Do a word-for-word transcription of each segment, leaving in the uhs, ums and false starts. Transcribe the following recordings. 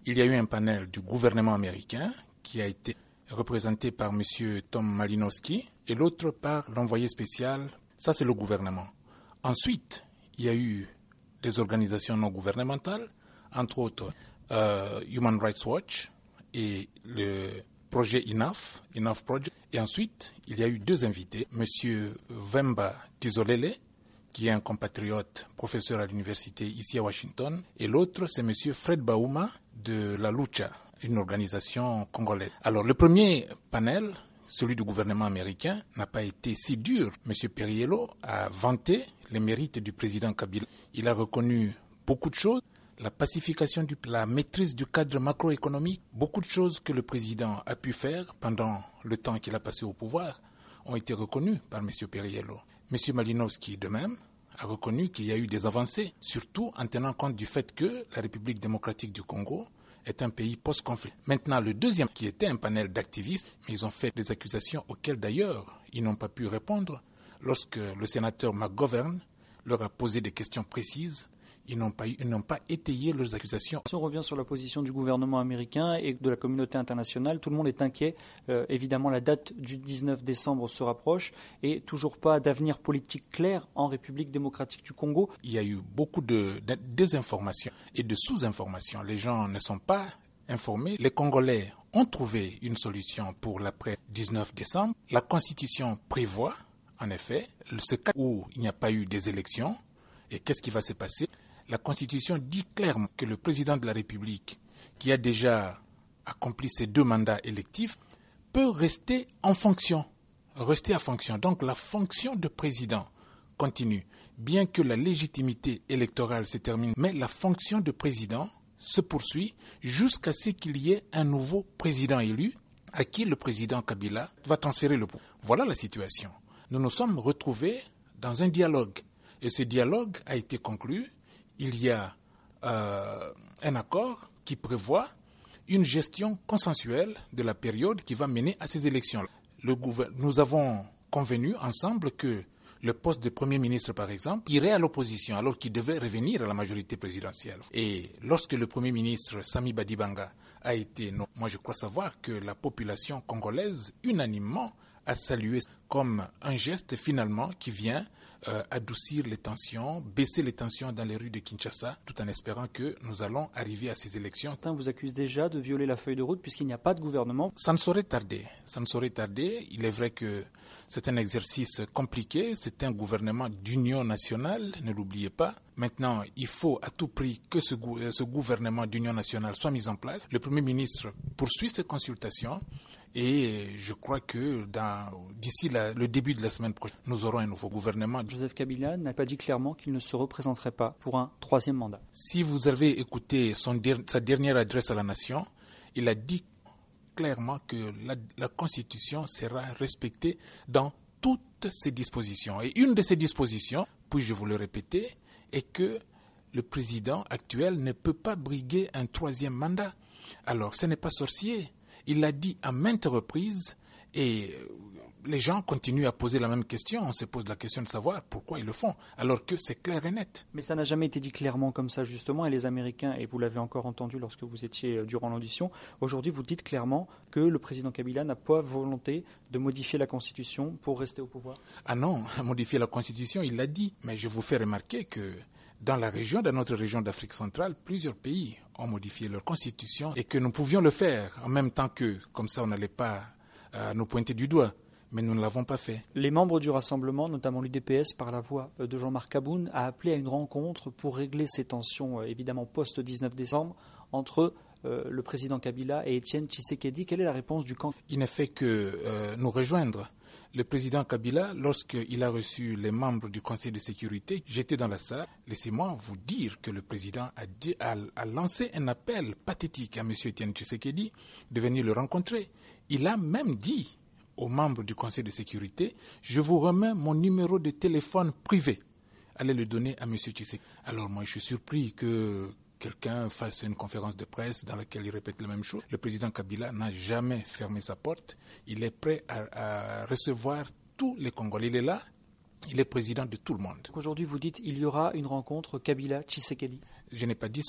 Il y a eu un panel du gouvernement américain qui a été représenté par M. Tom Malinowski et l'autre par l'envoyé spécial. Ça, c'est le gouvernement. Ensuite, il y a eu des organisations non gouvernementales, entre autres euh, Human Rights Watch et le projet I N A F, I N A F Project. Et ensuite, il y a eu deux invités, M. Vemba Tizolele, qui est un compatriote, professeur à l'université ici à Washington, et l'autre, c'est M. Fred Bauma de la Lucha, une organisation congolaise. Alors, le premier panel, celui du gouvernement américain, n'a pas été si dur. M. Perriello a vanté les mérites du président Kabila. Il a reconnu beaucoup de choses, la pacification, du, la maîtrise du cadre macroéconomique, beaucoup de choses que le président a pu faire pendant le temps qu'il a passé au pouvoir ont été reconnues par M. Perriello. M. Malinowski, de même, a reconnu qu'il y a eu des avancées, surtout en tenant compte du fait que la République démocratique du Congo est un pays post-conflit. Maintenant, le deuxième, qui était un panel d'activistes, mais ils ont fait des accusations auxquelles d'ailleurs ils n'ont pas pu répondre. Lorsque le sénateur McGovern leur a posé des questions précises, ils n'ont pas, ils n'ont pas étayé leurs accusations. Si on revient sur la position du gouvernement américain et de la communauté internationale, tout le monde est inquiet. Euh, évidemment, la date du dix-neuf décembre se rapproche et toujours pas d'avenir politique clair en République démocratique du Congo. Il y a eu beaucoup de, de désinformation et de sous-information. Les gens ne sont pas informés. Les Congolais ont trouvé une solution pour l'après dix-neuf décembre. La Constitution prévoit, en effet, ce cas où il n'y a pas eu des élections. Et qu'est-ce qui va se passer ? La Constitution dit clairement que le président de la République, qui a déjà accompli ses deux mandats électifs, peut rester en fonction, rester en fonction. Donc la fonction de président continue, bien que la légitimité électorale se termine, mais la fonction de président se poursuit jusqu'à ce qu'il y ait un nouveau président élu à qui le président Kabila va transférer le pouvoir. Voilà la situation. Nous nous sommes retrouvés dans un dialogue et ce dialogue a été conclu. Il y a euh, un accord qui prévoit une gestion consensuelle de la période qui va mener à ces élections. Le gouver- Nous avons convenu ensemble que le poste de Premier ministre, par exemple, irait à l'opposition alors qu'il devait revenir à la majorité présidentielle. Et lorsque le Premier ministre Sami Badibanga a été nommé, moi je crois savoir que la population congolaise unanimement a salué comme un geste finalement qui vient euh, adoucir les tensions, baisser les tensions dans les rues de Kinshasa, tout en espérant que nous allons arriver à ces élections. Certains vous accusent déjà de violer la feuille de route puisqu'il n'y a pas de gouvernement. Ça ne saurait tarder, ça ne saurait tarder. Il est vrai que c'est un exercice compliqué, c'est un gouvernement d'union nationale, ne l'oubliez pas. Maintenant, il faut à tout prix que ce, gou- ce gouvernement d'union nationale soit mis en place. Le Premier ministre poursuit ses consultations. Et je crois que dans, d'ici la, le début de la semaine prochaine, nous aurons un nouveau gouvernement. Joseph Kabila n'a pas dit clairement qu'il ne se représenterait pas pour un troisième mandat. Si vous avez écouté son, sa dernière adresse à la nation, il a dit clairement que la, la Constitution sera respectée dans toutes ses dispositions. Et une de ces dispositions, puis-je vous le répéter, est que le président actuel ne peut pas briguer un troisième mandat. Alors, ce n'est pas sorcier. Il l'a dit à maintes reprises et les gens continuent à poser la même question. On se pose la question de savoir pourquoi ils le font, alors que c'est clair et net. Mais ça n'a jamais été dit clairement comme ça, justement. Et les Américains, et vous l'avez encore entendu lorsque vous étiez durant l'audition, aujourd'hui vous dites clairement que le président Kabila n'a pas volonté de modifier la Constitution pour rester au pouvoir. Ah non, modifier la Constitution, il l'a dit. Mais je vous fais remarquer que dans la région, dans notre région d'Afrique centrale, plusieurs pays ont modifié leur constitution et que nous pouvions le faire en même temps qu'eux. Comme ça, on n'allait pas euh, nous pointer du doigt. Mais nous ne l'avons pas fait. Les membres du Rassemblement, notamment l'U D P S, par la voix de Jean-Marc Aboun, a appelé à une rencontre pour régler ces tensions, euh, évidemment post-dix-neuf décembre, entre euh, le président Kabila et Étienne Tshisekedi. Quelle est la réponse du camp ? Il ne fait que euh, nous rejoindre. Le président Kabila, lorsqu'il a reçu les membres du Conseil de sécurité, j'étais dans la salle. Laissez-moi vous dire que le président a, dit, a, a lancé un appel pathétique à M. Étienne Tshisekedi de venir le rencontrer. Il a même dit aux membres du Conseil de sécurité, je vous remets mon numéro de téléphone privé. Allez le donner à M. Tshisekedi. Alors moi, je suis surpris que quelqu'un fasse une conférence de presse dans laquelle il répète la même chose. Le président Kabila n'a jamais fermé sa porte. Il est prêt à, à recevoir tous les Congolais. Il est là. Il est président de tout le monde. Aujourd'hui, vous dites qu'il y aura une rencontre Kabila-Tshisekedi. Je n'ai pas dit cela.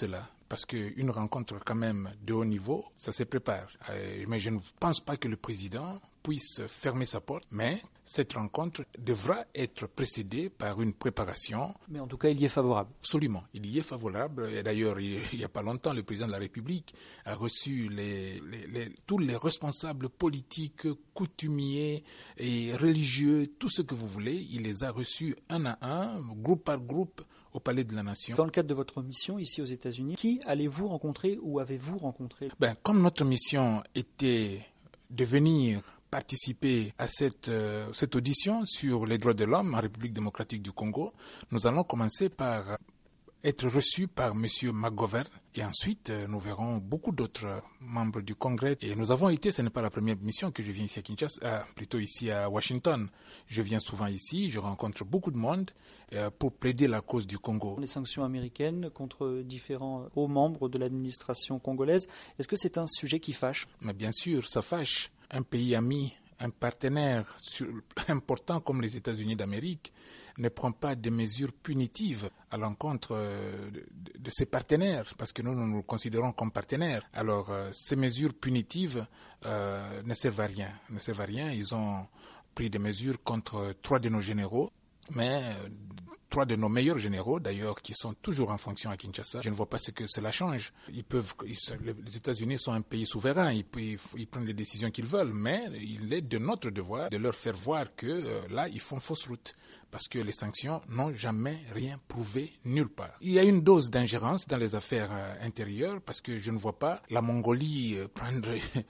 parce qu'une rencontre quand même de haut niveau, ça se prépare. Euh, mais je ne pense pas que le président puisse fermer sa porte, mais cette rencontre devra être précédée par une préparation. Mais en tout cas, il y est favorable. Absolument, il y est favorable. Et d'ailleurs, il n'y a pas longtemps, le président de la République a reçu les, les, les, tous les responsables politiques, coutumiers et religieux, tout ce que vous voulez. Il les a reçus un à un, groupe par groupe, au Palais de la Nation. Dans le cadre de votre mission ici aux États-Unis, qui allez-vous rencontrer ou avez-vous rencontré? Ben, comme notre mission était de venir participer à cette, euh, cette audition sur les droits de l'homme en République démocratique du Congo, nous allons commencer par être reçus par M. McGovern et ensuite euh, nous verrons beaucoup d'autres membres du Congrès. Et nous avons été, ce n'est pas la première mission que je viens ici à Kinshasa, euh, plutôt ici à Washington. Je viens souvent ici, je rencontre beaucoup de monde euh, pour plaider la cause du Congo. Les sanctions américaines contre différents hauts membres de l'administration congolaise, est-ce que c'est un sujet qui fâche? Mais bien sûr, ça fâche. Un pays ami, un partenaire important comme les États-Unis d'Amérique ne prend pas de mesures punitives à l'encontre de, de ses partenaires, parce que nous, nous nous considérons comme partenaires. Alors, euh, ces mesures punitives euh, ne servent à rien. Ne servent à rien. Ils ont pris des mesures contre trois de nos généraux, mais euh, trois de nos meilleurs généraux, d'ailleurs, qui sont toujours en fonction à Kinshasa. Je ne vois pas ce que cela change. Ils peuvent, ils, les États-Unis sont un pays souverain, ils, ils, ils prennent les décisions qu'ils veulent, mais il est de notre devoir de leur faire voir que euh, là, ils font fausse route, parce que les sanctions n'ont jamais rien prouvé nulle part. Il y a une dose d'ingérence dans les affaires euh, intérieures, parce que je ne vois pas la Mongolie euh, prendre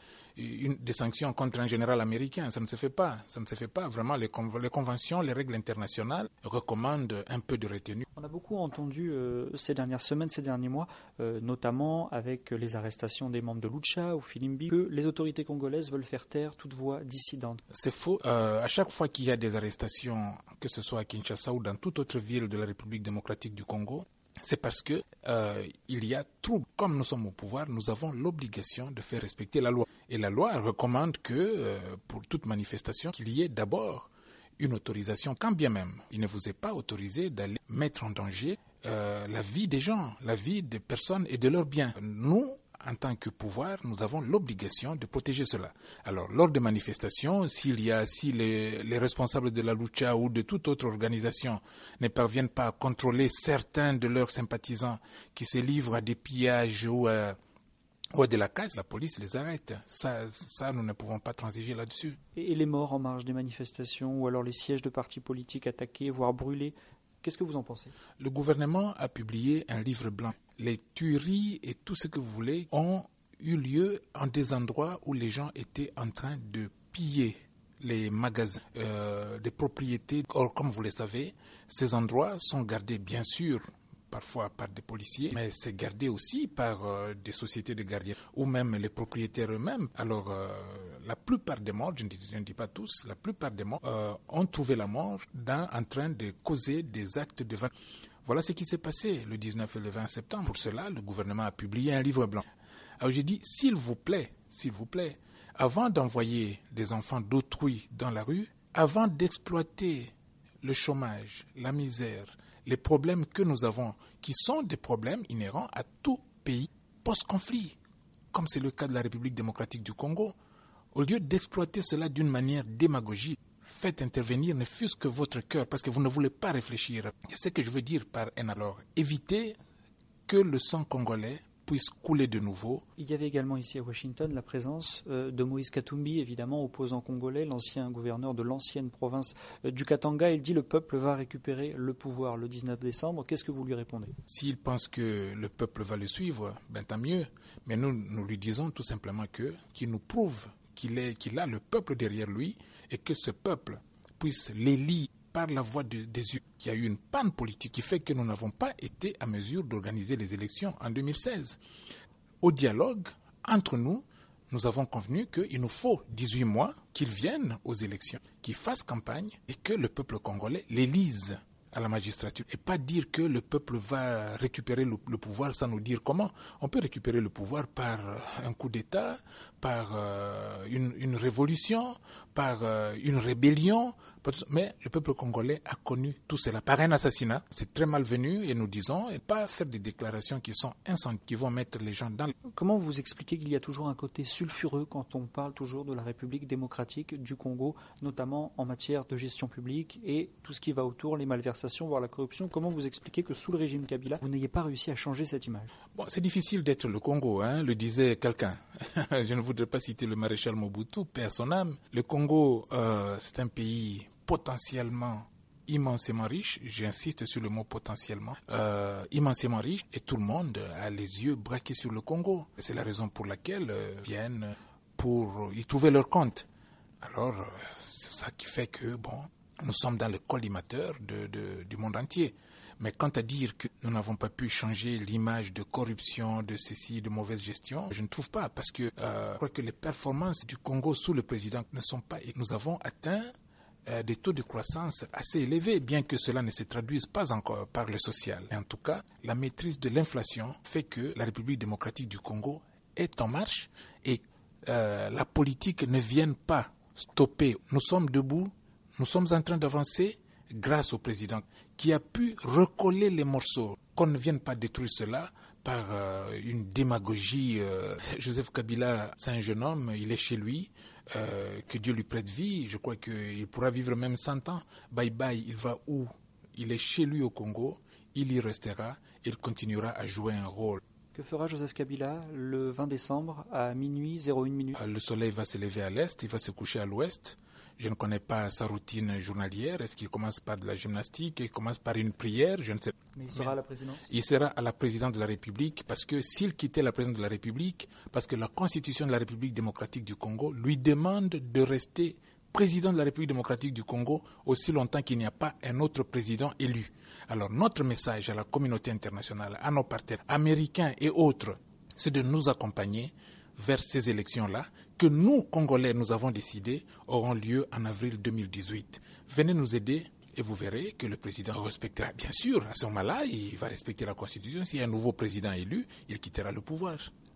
une, des sanctions contre un général américain. Ça ne se fait pas. Ça ne se fait pas. Vraiment, les, conv- les conventions, les règles internationales recommandent un peu de retenue. On a beaucoup entendu euh, ces dernières semaines, ces derniers mois, euh, notamment avec les arrestations des membres de Lucha ou Filimbi, que les autorités congolaises veulent faire taire toute voix dissidente. C'est faux. Euh, à chaque fois qu'il y a des arrestations, que ce soit à Kinshasa ou dans toute autre ville de la République démocratique du Congo, c'est parce que euh, il y a trouble. Comme nous sommes au pouvoir, nous avons l'obligation de faire respecter la loi. Et la loi recommande que, euh, pour toute manifestation, qu'il y ait d'abord une autorisation, quand bien même il ne vous est pas autorisé d'aller mettre en danger euh, la vie des gens, la vie des personnes et de leurs biens. Nous, en tant que pouvoir, nous avons l'obligation de protéger cela. Alors, lors des manifestations, s'il y a, si les, les responsables de la Lucha ou de toute autre organisation ne parviennent pas à contrôler certains de leurs sympathisants qui se livrent à des pillages ou à, ou à de la casse, la police les arrête. Ça, ça, nous ne pouvons pas transiger là-dessus. Et, et les morts en marge des manifestations ou alors les sièges de partis politiques attaqués, voire brûlés, qu'est-ce que vous en pensez? Le gouvernement a publié un livre blanc. Les tueries et tout ce que vous voulez ont eu lieu en des endroits où les gens étaient en train de piller les magasins, euh, des propriétés. Or, comme vous le savez, ces endroits sont gardés bien sûr parfois par des policiers, mais c'est gardé aussi par euh, des sociétés de gardiens ou même les propriétaires eux-mêmes. Alors, euh, la plupart des morts, je ne, dis, je ne dis pas tous, la plupart des morts euh, ont trouvé la mort dans, en train de causer des actes de vandalisme. Voilà ce qui s'est passé le dix-neuf et le vingt septembre. Pour cela, le gouvernement a publié un livre blanc. Alors j'ai dit, s'il vous plaît, s'il vous plaît, avant d'envoyer des enfants d'autrui dans la rue, avant d'exploiter le chômage, la misère, les problèmes que nous avons, qui sont des problèmes inhérents à tout pays post-conflit, comme c'est le cas de la République démocratique du Congo, au lieu d'exploiter cela d'une manière démagogique, faites intervenir ne fût-ce que votre cœur, parce que vous ne voulez pas réfléchir. C'est ce que je veux dire par un alors. Évitez que le sang congolais puisse couler de nouveau. Il y avait également ici à Washington la présence euh, de Moïse Katumbi, évidemment opposant congolais, l'ancien gouverneur de l'ancienne province euh, du Katanga. Il dit le peuple va récupérer le pouvoir le dix-neuf décembre. Qu'est-ce que vous lui répondez? S'il pense que le peuple va le suivre, ben tant mieux. Mais nous, nous lui disons tout simplement que qu'il nous prouve qu'il est, qu'il a le peuple derrière lui et que ce peuple puisse l'élire par la voie de, des urnes. Il y a eu une panne politique qui fait que nous n'avons pas été à mesure d'organiser les élections en deux mille seize. Au dialogue, entre nous, nous avons convenu qu'il nous faut dix-huit mois qu'ils viennent aux élections, qu'ils fassent campagne et que le peuple congolais l'élise. à la magistrature et pas dire que le peuple va récupérer le, le pouvoir sans nous dire comment. On peut récupérer le pouvoir par un coup d'État, par euh, une, une révolution, par euh, une rébellion, mais le peuple congolais a connu tout cela par un assassinat. C'est très malvenu et nous disons, et pas faire des déclarations qui sont incendiaires, qui vont mettre les gens dans... Comment vous expliquez qu'il y a toujours un côté sulfureux quand on parle toujours de la République démocratique du Congo, notamment en matière de gestion publique et tout ce qui va autour, les malversations, voire la corruption? Comment vous expliquez que sous le régime Kabila, vous n'ayez pas réussi à changer cette image? Bon, c'est difficile d'être le Congo, hein, le disait quelqu'un. Je ne voudrais pas citer le maréchal Mobutu, paix à son âme. Le Congo, euh, c'est un pays potentiellement immensément riche, j'insiste sur le mot potentiellement, euh, immensément riche, et tout le monde a les yeux braqués sur le Congo. C'est la raison pour laquelle euh, viennent pour y trouver leur compte. Alors, euh, c'est ça qui fait que, bon, nous sommes dans le collimateur de, de, du monde entier. Mais quant à dire que nous n'avons pas pu changer l'image de corruption, de ceci, de mauvaise gestion, je ne trouve pas, parce que euh, je crois que les performances du Congo sous le président ne sont pas... Nous avons atteint euh, des taux de croissance assez élevés, bien que cela ne se traduise pas encore par le social. Et en tout cas, la maîtrise de l'inflation fait que la République démocratique du Congo est en marche et euh, la politique ne vient pas stopper. Nous sommes debout, nous sommes en train d'avancer grâce au président qui a pu recoller les morceaux. Qu'on ne vienne pas détruire cela par euh, une démagogie. Euh, Joseph Kabila, c'est un jeune homme, il est chez lui, euh, que Dieu lui prête vie, je crois qu'il pourra vivre même cent ans. Bye bye, il va où? Il est chez lui au Congo, il y restera, il continuera à jouer un rôle. Que fera Joseph Kabila le vingt décembre à minuit zéro une minute? Le soleil va se lever à l'est, il va se coucher à l'ouest. Je ne connais pas sa routine journalière. Est-ce qu'il commence par de la gymnastique? Il commence par une prière? Je ne sais pas. Mais il sera à la présidence? Il sera à la présidence de la République parce que s'il quittait la présidence de la République, parce que la Constitution de la République démocratique du Congo lui demande de rester président de la République démocratique du Congo aussi longtemps qu'il n'y a pas un autre président élu. Alors notre message à la communauté internationale, à nos partenaires américains et autres, c'est de nous accompagner vers ces élections-là, que nous, Congolais, nous avons décidé, auront lieu en avril deux mille dix-huit. Venez nous aider et vous verrez que le président respectera. Bien sûr, à ce moment-là, il va respecter la Constitution. S'il y a un nouveau président élu, il quittera le pouvoir.